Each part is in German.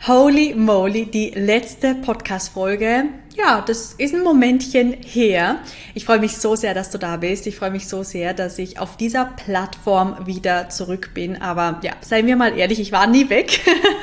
Holy moly, die letzte Podcast-Folge. Ja, das ist ein Momentchen her. Ich freue mich so sehr, dass du da bist. Ich freue mich so sehr, dass ich auf dieser Plattform wieder zurück bin. Aber ja, seien wir mal ehrlich, ich war nie weg.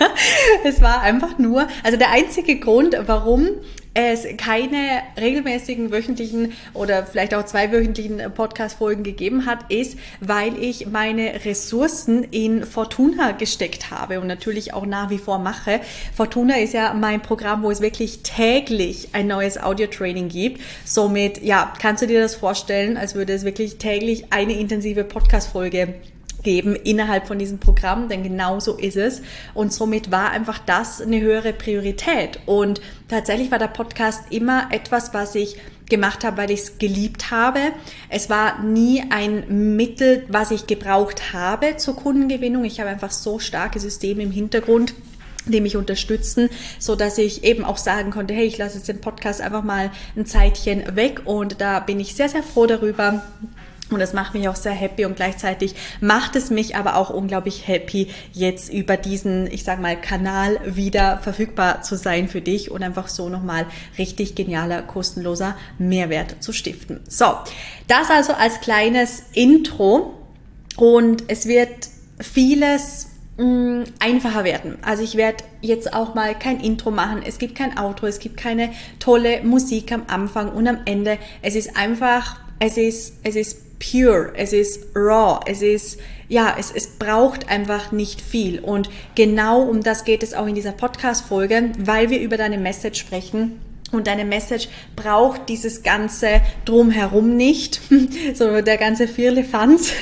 Es war einfach nur, also der einzige Grund, warum es keine regelmäßigen wöchentlichen oder vielleicht auch zweiwöchentlichen Podcast-Folgen gegeben hat, ist, weil ich meine Ressourcen in Fortuna gesteckt habe und natürlich auch nach wie vor mache. Fortuna ist ja mein Programm, wo es wirklich täglich ein neues Audio-Training gibt. Somit, ja, kannst du dir das vorstellen, als würde es wirklich täglich eine intensive Podcast-Folge geben innerhalb von diesem Programm, denn genau so ist es. Und somit war einfach das eine höhere Priorität. Und tatsächlich war der Podcast immer etwas, was ich gemacht habe, weil ich es geliebt habe. Es war nie ein Mittel, was ich gebraucht habe zur Kundengewinnung. Ich habe einfach so starke Systeme im Hintergrund, die mich unterstützen, so dass ich eben auch sagen konnte, hey, ich lasse jetzt den Podcast einfach mal ein Zeitchen weg. Und da bin ich sehr, sehr froh darüber. Und das macht mich auch sehr happy und gleichzeitig macht es mich aber auch unglaublich happy, jetzt über diesen, ich sag mal, Kanal wieder verfügbar zu sein für dich und einfach so nochmal richtig genialer, kostenloser Mehrwert zu stiften. So, das also als kleines Intro und es wird vieles einfacher werden. Also ich werde jetzt auch mal kein Intro machen, es gibt kein Outro, es gibt keine tolle Musik am Anfang und am Ende. Es ist einfach, es ist pure, es ist raw, es braucht einfach nicht viel. Und genau um das geht es auch in dieser Podcast-Folge, weil wir über deine Message sprechen. Und deine Message braucht dieses ganze Drumherum nicht, so der ganze Firlefanz.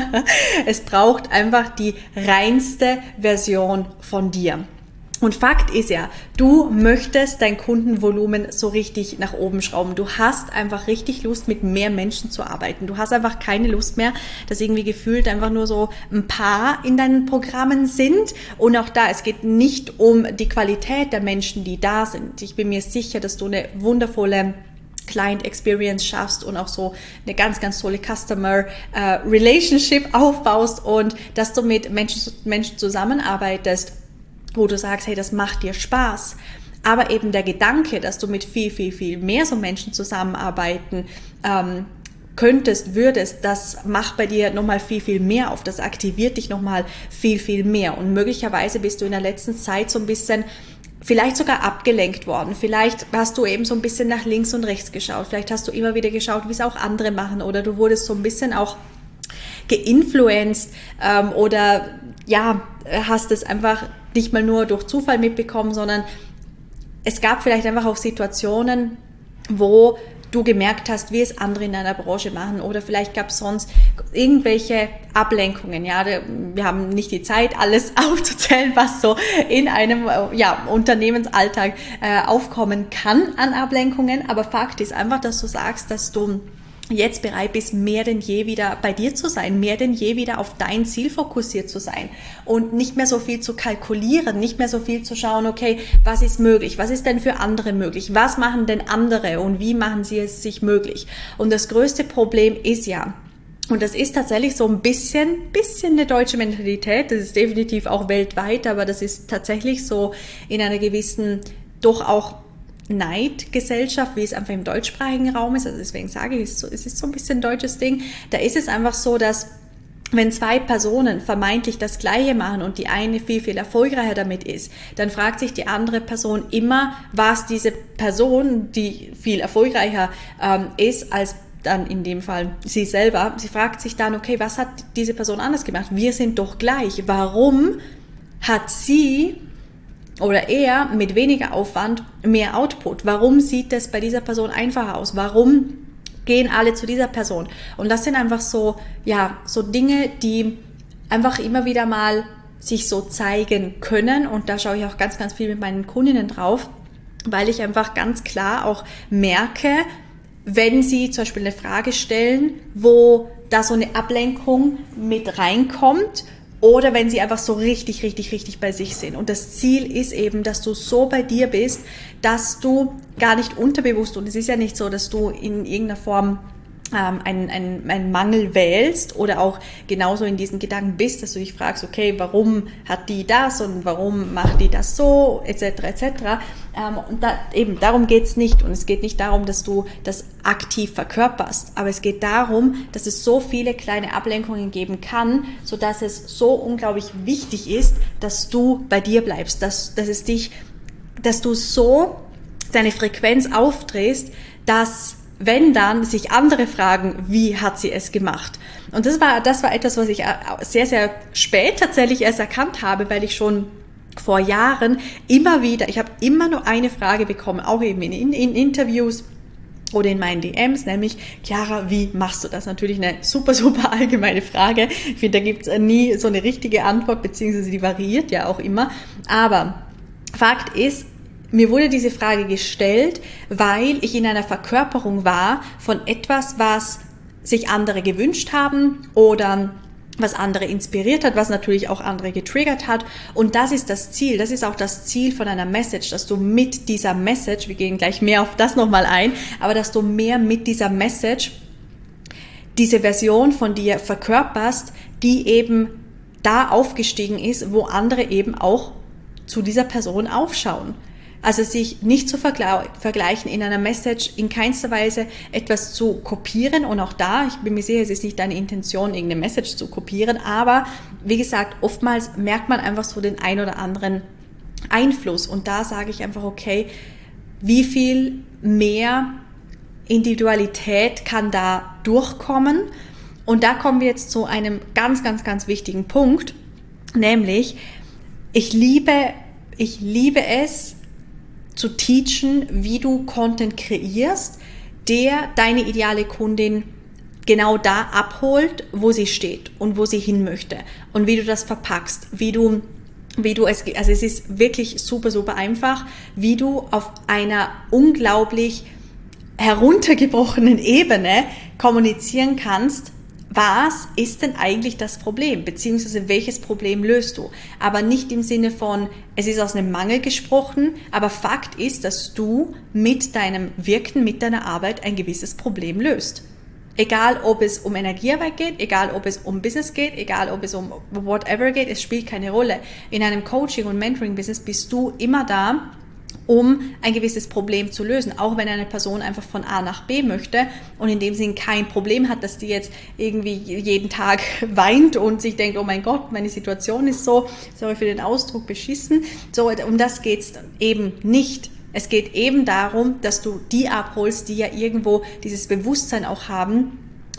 Es braucht einfach die reinste Version von dir. Und Fakt ist ja, du möchtest dein Kundenvolumen so richtig nach oben schrauben. Du hast einfach richtig Lust, mit mehr Menschen zu arbeiten. Du hast einfach keine Lust mehr, dass irgendwie gefühlt einfach nur so ein paar in deinen Programmen sind. Und auch da, es geht nicht um die Qualität der Menschen, die da sind. Ich bin mir sicher, dass du eine wundervolle Client Experience schaffst und auch so eine ganz, ganz tolle Customer Relationship aufbaust und dass du mit Menschen zusammenarbeitest, wo du sagst, hey, das macht dir Spaß. Aber eben der Gedanke, dass du mit viel, viel, viel mehr so Menschen zusammenarbeiten würdest, das macht bei dir nochmal viel, viel mehr auf. Das aktiviert dich nochmal viel, viel mehr. Und möglicherweise bist du in der letzten Zeit so ein bisschen vielleicht sogar abgelenkt worden. Vielleicht hast du eben so ein bisschen nach links und rechts geschaut. Vielleicht hast du immer wieder geschaut, wie es auch andere machen. Oder du wurdest so ein bisschen auch geinfluenced oder ja, hast es einfach nicht mal nur durch Zufall mitbekommen, sondern es gab vielleicht einfach auch Situationen, wo du gemerkt hast, wie es andere in deiner Branche machen oder vielleicht gab es sonst irgendwelche Ablenkungen. Ja, wir haben nicht die Zeit, alles aufzuzählen, was so in einem Unternehmensalltag aufkommen kann an Ablenkungen. Aber Fakt ist einfach, dass du sagst, dass du jetzt bereit bist, mehr denn je wieder bei dir zu sein, mehr denn je wieder auf dein Ziel fokussiert zu sein und nicht mehr so viel zu kalkulieren, nicht mehr so viel zu schauen, okay, was ist möglich, was ist denn für andere möglich, was machen denn andere und wie machen sie es sich möglich? Und das größte Problem ist ja, und das ist tatsächlich so ein bisschen eine deutsche Mentalität, das ist definitiv auch weltweit, aber das ist tatsächlich so in einer gewissen, doch auch Neidgesellschaft, wie es einfach im deutschsprachigen Raum ist, also deswegen sage ich, es ist so ein bisschen ein deutsches Ding, da ist es einfach so, dass wenn zwei Personen vermeintlich das Gleiche machen und die eine viel, viel erfolgreicher damit ist, dann fragt sich die andere Person immer, was diese Person, die viel erfolgreicher ist als dann in dem Fall sie selber, sie fragt sich dann, okay, was hat diese Person anders gemacht? Wir sind doch gleich. Warum hat sie oder er mit weniger Aufwand mehr Output? Warum sieht das bei dieser Person einfacher aus? Warum gehen alle zu dieser Person? Und das sind einfach so Dinge, die einfach immer wieder mal sich so zeigen können. Und da schaue ich auch ganz, ganz viel mit meinen Kundinnen drauf, weil ich einfach ganz klar auch merke, wenn sie zum Beispiel eine Frage stellen, wo da so eine Ablenkung mit reinkommt, oder wenn sie einfach so richtig, richtig, richtig bei sich sind. Und das Ziel ist eben, dass du so bei dir bist, dass du gar nicht unterbewusst, und es ist ja nicht so, dass du in irgendeiner Form einen Mangel wählst oder auch genauso in diesen Gedanken bist, dass du dich fragst, okay, warum hat die das und warum macht die das so, etc., etc. Und eben darum geht's nicht. Und es geht nicht darum, dass du das aktiv verkörperst, aber es geht darum, dass es so viele kleine Ablenkungen geben kann, sodass es so unglaublich wichtig ist, dass du bei dir bleibst, dass du so deine Frequenz aufdrehst, dass wenn dann sich andere fragen, wie hat sie es gemacht? Und das war etwas, was ich sehr, sehr spät tatsächlich erst erkannt habe, weil ich schon vor Jahren immer wieder, ich habe immer nur eine Frage bekommen, auch eben in Interviews oder in meinen DMs, nämlich, Chiara, wie machst du das? Natürlich eine super, super allgemeine Frage. Ich finde, da gibt es nie so eine richtige Antwort, beziehungsweise die variiert ja auch immer. Aber Fakt ist, mir wurde diese Frage gestellt, weil ich in einer Verkörperung war von etwas, was sich andere gewünscht haben oder was andere inspiriert hat, was natürlich auch andere getriggert hat. Und das ist das Ziel. Das ist auch das Ziel von einer Message, dass du mit dieser Message, wir gehen gleich mehr auf das nochmal ein, aber dass du mehr mit dieser Message diese Version von dir verkörperst, die eben da aufgestiegen ist, wo andere eben auch zu dieser Person aufschauen. Also sich nicht zu vergleichen in einer Message, in keinster Weise etwas zu kopieren. Und auch da, ich bin mir sicher, es ist nicht deine Intention, irgendeine Message zu kopieren. Aber wie gesagt, oftmals merkt man einfach so den ein oder anderen Einfluss. Und da sage ich einfach, okay, wie viel mehr Individualität kann da durchkommen? Und da kommen wir jetzt zu einem ganz, ganz, ganz wichtigen Punkt. Nämlich, ich liebe es, zu teachen, wie du Content kreierst, der deine ideale Kundin genau da abholt, wo sie steht und wo sie hin möchte und wie du das verpackst, also es ist wirklich super, super einfach, wie du auf einer unglaublich heruntergebrochenen Ebene kommunizieren kannst, was ist denn eigentlich das Problem, beziehungsweise welches Problem löst du? Aber nicht im Sinne von, es ist aus einem Mangel gesprochen, aber Fakt ist, dass du mit deinem Wirken, mit deiner Arbeit ein gewisses Problem löst. Egal, ob es um Energiearbeit geht, egal, ob es um Business geht, egal, ob es um whatever geht, es spielt keine Rolle. In einem Coaching- und Mentoring-Business bist du immer da, um ein gewisses Problem zu lösen. Auch wenn eine Person einfach von A nach B möchte und in dem Sinn kein Problem hat, dass die jetzt irgendwie jeden Tag weint und sich denkt, oh mein Gott, meine Situation ist so, sorry für den Ausdruck, beschissen. So, um das geht's eben nicht. Es geht eben darum, dass du die abholst, die ja irgendwo dieses Bewusstsein auch haben,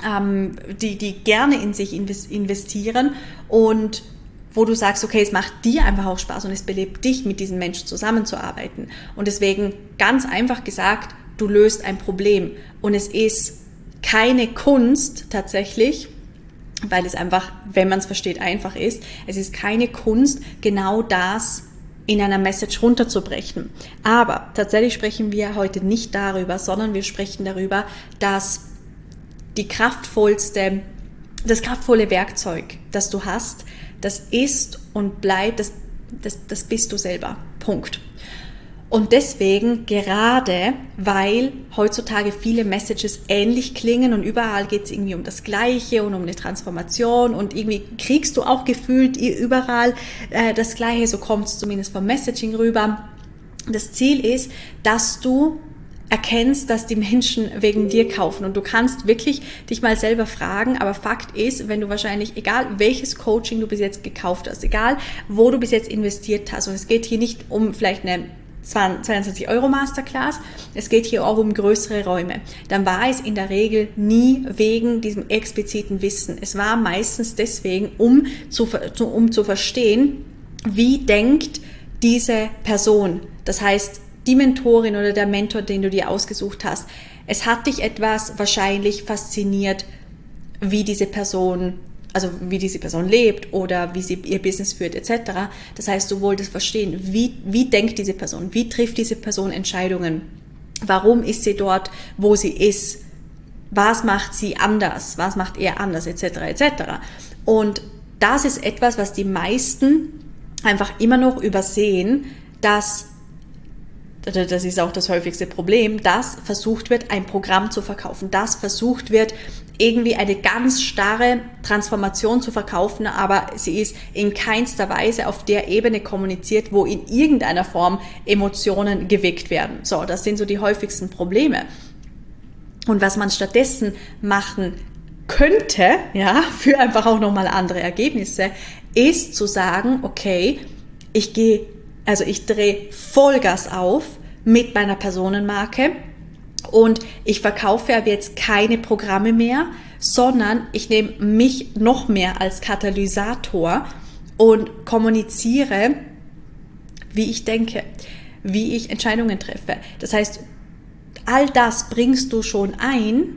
die gerne in sich investieren und wo du sagst, okay, es macht dir einfach auch Spaß und es belebt dich, mit diesen Menschen zusammenzuarbeiten. Und deswegen, ganz einfach gesagt, du löst ein Problem. Und es ist keine Kunst tatsächlich, weil es einfach, wenn man es versteht, einfach ist. Es ist keine Kunst, genau das in einer Message runterzubrechen. Aber tatsächlich sprechen wir heute nicht darüber, sondern wir sprechen darüber, dass das kraftvolle Werkzeug, das du hast, das ist und bleibt, das bist du selber. Punkt. Und deswegen, gerade weil heutzutage viele Messages ähnlich klingen und überall geht es irgendwie um das Gleiche und um eine Transformation und irgendwie kriegst du auch gefühlt überall das Gleiche, so kommt es zumindest vom Messaging rüber. Das Ziel ist, dass du erkennst, dass die Menschen wegen dir kaufen und du kannst wirklich dich mal selber fragen, aber Fakt ist, wenn du wahrscheinlich, egal welches Coaching du bis jetzt gekauft hast, egal wo du bis jetzt investiert hast und es geht hier nicht um vielleicht eine 22 € Masterclass, es geht hier auch um größere Räume, dann war es in der Regel nie wegen diesem expliziten Wissen. Es war meistens deswegen, um zu verstehen, wie denkt diese Person, das heißt, die Mentorin oder der Mentor, den du dir ausgesucht hast. Es hat dich etwas wahrscheinlich fasziniert, wie diese Person lebt oder wie sie ihr Business führt etc. Das heißt, du wolltest verstehen, wie denkt diese Person, wie trifft diese Person Entscheidungen, warum ist sie dort, wo sie ist, was macht sie anders, was macht er anders etc. etc. Und das ist etwas, was die meisten einfach immer noch übersehen, dass das ist auch das häufigste Problem, dass versucht wird, ein Programm zu verkaufen, dass versucht wird, irgendwie eine ganz starre Transformation zu verkaufen, aber sie ist in keinster Weise auf der Ebene kommuniziert, wo in irgendeiner Form Emotionen geweckt werden. So, das sind so die häufigsten Probleme. Und was man stattdessen machen könnte, ja, für einfach auch nochmal andere Ergebnisse, ist zu sagen, okay, ich drehe Vollgas auf mit meiner Personenmarke und ich verkaufe aber jetzt keine Programme mehr, sondern ich nehme mich noch mehr als Katalysator und kommuniziere, wie ich denke, wie ich Entscheidungen treffe. Das heißt, all das bringst du schon ein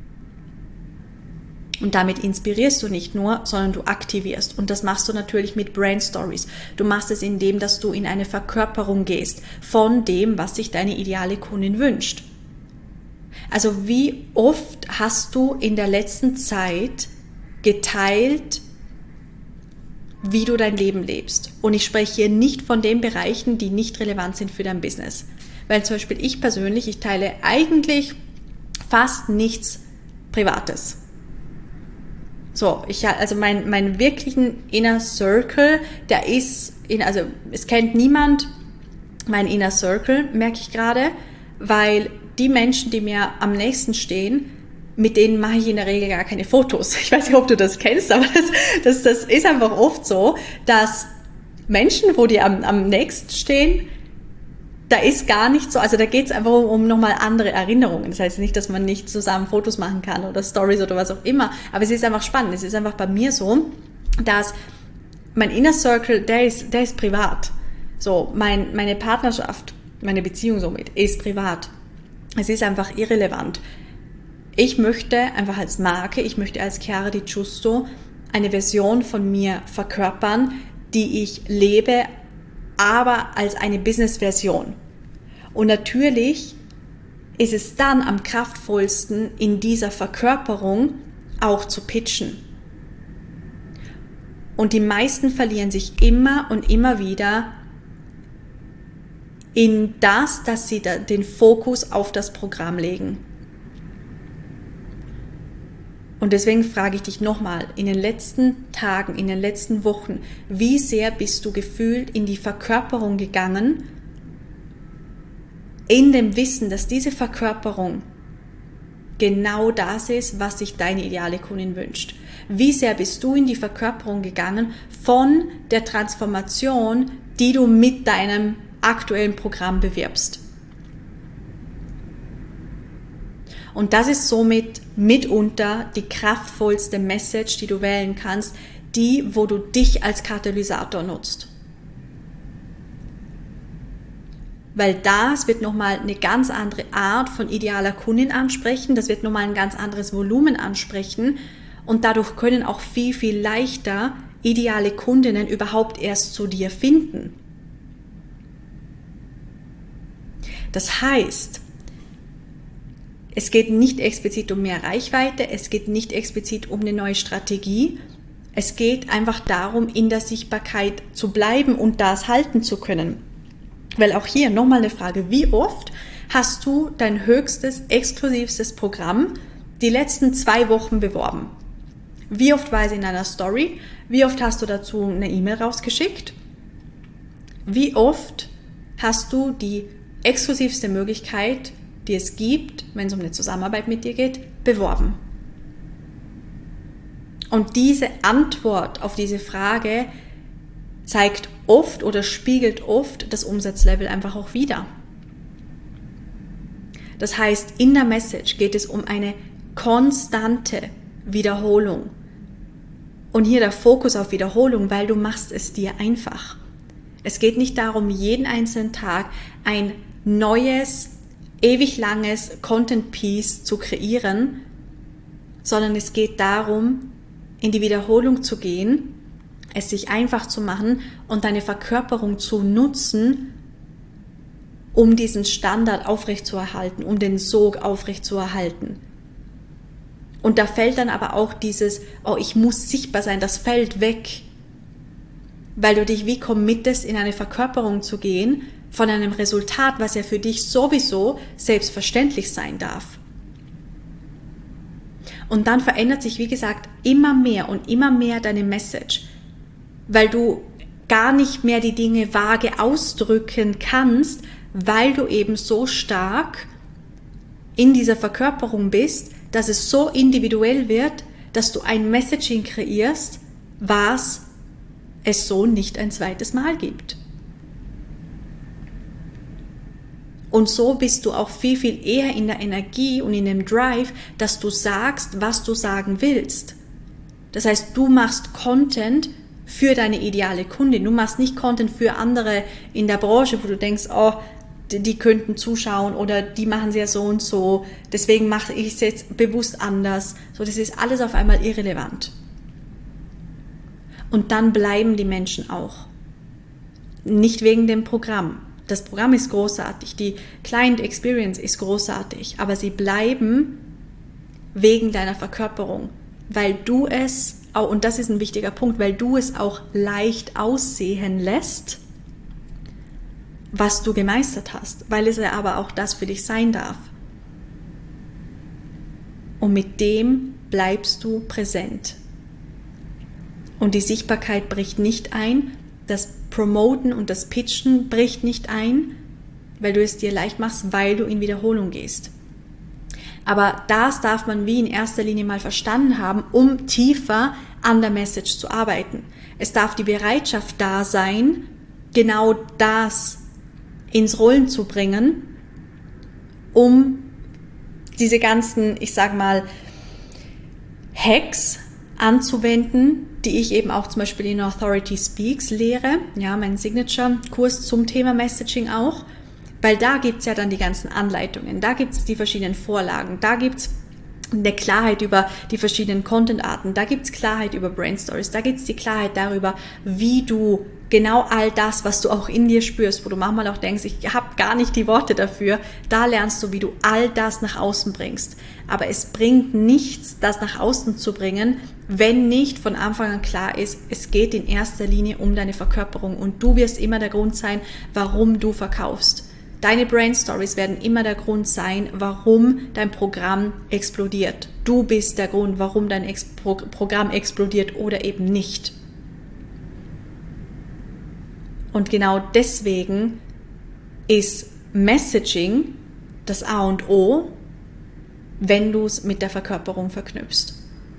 und damit inspirierst du nicht nur, sondern du aktivierst. Und das machst du natürlich mit Brand Stories. Du machst es indem, dass du in eine Verkörperung gehst von dem, was sich deine ideale Kundin wünscht. Also wie oft hast du in der letzten Zeit geteilt, wie du dein Leben lebst? Und ich spreche hier nicht von den Bereichen, die nicht relevant sind für dein Business. Weil zum Beispiel ich persönlich, ich teile eigentlich fast nichts Privates. So, also mein wirklichen Inner Circle, der ist, es kennt niemand mein Inner Circle, merke ich gerade, weil die Menschen, die mir am nächsten stehen, mit denen mache ich in der Regel gar keine Fotos. Ich weiß nicht, ob du das kennst, aber das ist einfach oft so, dass Menschen, wo die am nächsten stehen, da ist gar nicht so, also da geht es einfach um nochmal andere Erinnerungen. Das heißt nicht, dass man nicht zusammen Fotos machen kann oder Stories oder was auch immer, aber es ist einfach spannend. Es ist einfach bei mir so, dass mein Inner Circle, der ist privat. So, meine Partnerschaft, meine Beziehung somit ist privat. Es ist einfach irrelevant. Ich möchte einfach als Marke, ich möchte als Chiara Di Giusto eine Version von mir verkörpern, die ich lebe, aber als eine Business-Version. Und natürlich ist es dann am kraftvollsten, in dieser Verkörperung auch zu pitchen. Und die meisten verlieren sich immer und immer wieder in das, dass sie den Fokus auf das Programm legen. Und deswegen frage ich dich nochmal, in den letzten Tagen, in den letzten Wochen, wie sehr bist du gefühlt in die Verkörperung gegangen, in dem Wissen, dass diese Verkörperung genau das ist, was sich deine ideale Kundin wünscht? Wie sehr bist du in die Verkörperung gegangen von der Transformation, die du mit deinem aktuellen Programm bewirbst? Und das ist somit mitunter die kraftvollste Message, die du wählen kannst, die, wo du dich als Katalysator nutzt. Weil das wird nochmal eine ganz andere Art von idealer Kundin ansprechen, das wird nochmal ein ganz anderes Volumen ansprechen und dadurch können auch viel, viel leichter ideale Kundinnen überhaupt erst zu dir finden. Das heißt, es geht nicht explizit um mehr Reichweite, es geht nicht explizit um eine neue Strategie. Es geht einfach darum, in der Sichtbarkeit zu bleiben und das halten zu können. Weil auch hier nochmal eine Frage, wie oft hast du dein höchstes, exklusivstes Programm die letzten 2 Wochen beworben? Wie oft war es in einer Story? Wie oft hast du dazu eine E-Mail rausgeschickt? Wie oft hast du die exklusivste Möglichkeit, die es gibt, wenn es um eine Zusammenarbeit mit dir geht, beworben? Und diese Antwort auf diese Frage zeigt oft oder spiegelt oft das Umsatzlevel einfach auch wider. Das heißt, in der Message geht es um eine konstante Wiederholung. Und hier der Fokus auf Wiederholung, weil du machst es dir einfach. Es geht nicht darum, jeden einzelnen Tag ein neues, ewig langes Content-Piece zu kreieren, sondern es geht darum, in die Wiederholung zu gehen, es sich einfach zu machen und deine Verkörperung zu nutzen, um diesen Standard aufrechtzuerhalten, um den Sog aufrechtzuerhalten. Und da fällt dann aber auch dieses, oh, ich muss sichtbar sein, das fällt weg. weil du dich wie committest, in eine Verkörperung zu gehen von einem Resultat, was ja für dich sowieso selbstverständlich sein darf. Und dann verändert sich, wie gesagt, immer mehr und immer mehr deine Message, weil du gar nicht mehr die Dinge vage ausdrücken kannst, weil du eben so stark in dieser Verkörperung bist, dass es so individuell wird, dass du ein Messaging kreierst, was es so nicht ein zweites Mal gibt. Und so bist du auch viel, viel eher in der Energie und in dem Drive, dass du sagst, was du sagen willst. Das heißt, du machst Content für deine ideale Kundin. Du machst nicht Content für andere in der Branche, wo du denkst, oh, die könnten zuschauen oder die machen es ja so und so, deswegen mache ich es jetzt bewusst anders. So, das ist alles auf einmal irrelevant. Und dann bleiben die Menschen auch. Nicht wegen dem Programm. Das Programm ist großartig, die Client Experience ist großartig, aber sie bleiben wegen deiner Verkörperung, weil du es, und das ist ein wichtiger Punkt, weil du es auch leicht aussehen lässt, was du gemeistert hast, weil es ja aber auch das für dich sein darf. Und mit dem bleibst du präsent. Und die Sichtbarkeit bricht nicht ein, das Promoten und das Pitchen bricht nicht ein, weil du es dir leicht machst, weil du in Wiederholung gehst. Aber das darf man wie in erster Linie mal verstanden haben, um tiefer an der Message zu arbeiten. Es darf die Bereitschaft da sein, genau das ins Rollen zu bringen, um diese ganzen, ich sag mal, Hacks anzuwenden, die ich eben auch zum Beispiel in Authority Speaks lehre, ja, mein Signature-Kurs zum Thema Messaging auch, weil da gibt's ja dann die ganzen Anleitungen, da gibt's die verschiedenen Vorlagen, da gibt's eine Klarheit über die verschiedenen Content-Arten, da gibt's Klarheit über Brand Stories, da gibt's die Klarheit darüber, wie du genau all das, was du auch in dir spürst, wo du manchmal auch denkst, ich habe gar nicht die Worte dafür, da lernst du, wie du all das nach außen bringst. Aber es bringt nichts, das nach außen zu bringen, wenn nicht von Anfang an klar ist, es geht in erster Linie um deine Verkörperung und du wirst immer der Grund sein, warum du verkaufst. Deine Brand Stories werden immer der Grund sein, warum dein Programm explodiert. Du bist der Grund, warum dein Programm explodiert oder eben nicht. Und genau deswegen ist Messaging das A und O, wenn du es mit der Verkörperung verknüpfst.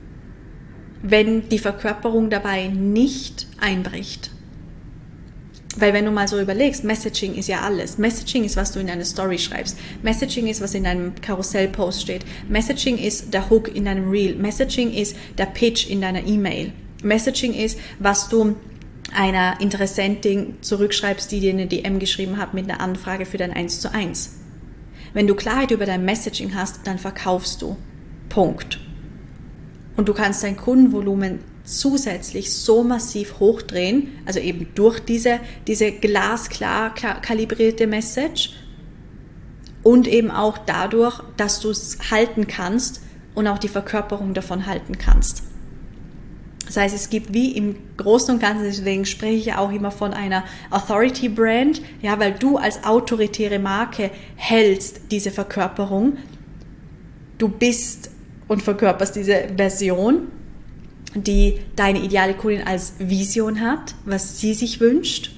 Wenn die Verkörperung dabei nicht einbricht. Weil wenn du mal so überlegst, Messaging ist ja alles. Messaging ist, was du in deine Story schreibst. Messaging ist, was in deinem Karussellpost steht. Messaging ist der Hook in deinem Reel. Messaging ist der Pitch in deiner E-Mail. Messaging ist, was du einer Interessentin zurückschreibst, die dir eine DM geschrieben hat mit einer Anfrage für dein 1:1. Wenn du Klarheit über dein Messaging hast, dann verkaufst du. Punkt. Und du kannst dein Kundenvolumen zusätzlich so massiv hochdrehen, also eben durch diese glasklar kalibrierte Message und eben auch dadurch, dass du es halten kannst und auch die Verkörperung davon halten kannst. Das heißt, es gibt wie im Großen und Ganzen, deswegen spreche ich ja auch immer von einer Authority Brand, ja, weil du als autoritäre Marke hältst diese Verkörperung. Du bist und verkörperst diese Version, die deine ideale Kundin als Vision hat, was sie sich wünscht.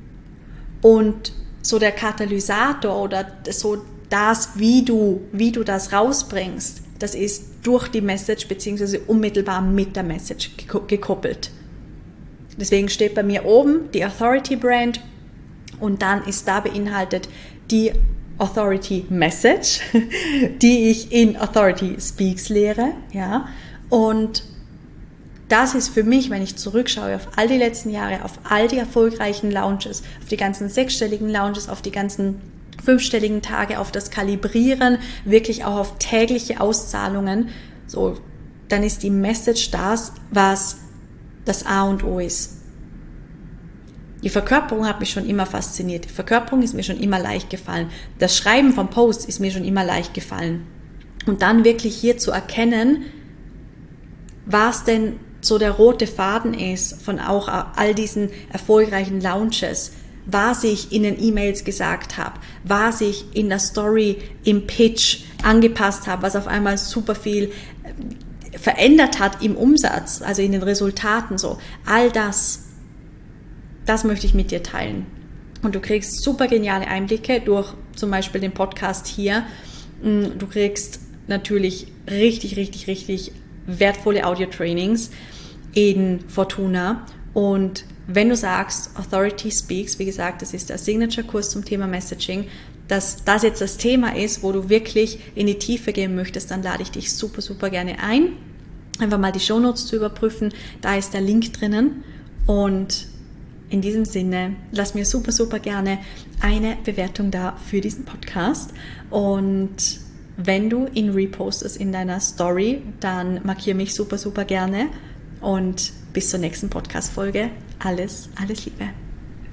Und so der Katalysator oder so das, wie du das rausbringst, das ist durch die Message bzw. unmittelbar mit der Message gekoppelt. Deswegen steht bei mir oben die Authority Brand und dann ist da beinhaltet die Authority Message, die ich in Authority Speaks lehre. Ja? Und das ist für mich, wenn ich zurückschaue auf all die letzten Jahre, auf all die erfolgreichen Launches, auf die ganzen 6-stelligen Launches, auf die ganzen 5-stelligen Tage, auf das Kalibrieren, wirklich auch auf tägliche Auszahlungen, so, dann ist die Message das, was das A und O ist. Die Verkörperung hat mich schon immer fasziniert. Die Verkörperung ist mir schon immer leicht gefallen. Das Schreiben von Posts ist mir schon immer leicht gefallen. Und dann wirklich hier zu erkennen, was denn so der rote Faden ist von auch all diesen erfolgreichen Launches, was ich in den E-Mails gesagt habe, was ich in der Story im Pitch angepasst habe, was auf einmal super viel verändert hat im Umsatz, also in den Resultaten, so. All das möchte ich mit dir teilen. Und du kriegst super geniale Einblicke durch zum Beispiel den Podcast hier. Du kriegst natürlich richtig wertvolle Audio-Trainings in Fortuna. Und wenn du sagst, Authority Speaks, wie gesagt, das ist der Signature-Kurs zum Thema Messaging, dass das jetzt das Thema ist, wo du wirklich in die Tiefe gehen möchtest, dann lade ich dich super gerne ein, einfach mal die Shownotes zu überprüfen. Da ist der Link drinnen. Und in diesem Sinne, lass mir super gerne eine Bewertung da für diesen Podcast. Und wenn du ihn repostest in deiner Story, dann markiere mich super gerne. Und bis zur nächsten Podcast-Folge. Alles Liebe.